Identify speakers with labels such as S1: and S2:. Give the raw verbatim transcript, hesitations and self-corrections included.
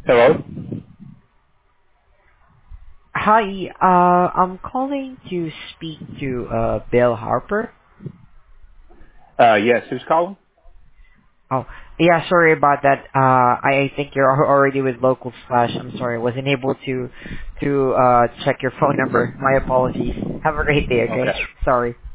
S1: Hello?
S2: Hi, uh, I'm calling to speak to uh, Bill Harper.
S1: Uh, yes, who's calling?
S2: Oh, yeah, sorry about that. Uh, I I think you're al- already with Local Slash. I'm sorry, wasn't able to to uh, check your phone number. My apologies. Have a great day, okay?
S1: Okay.
S2: Sorry.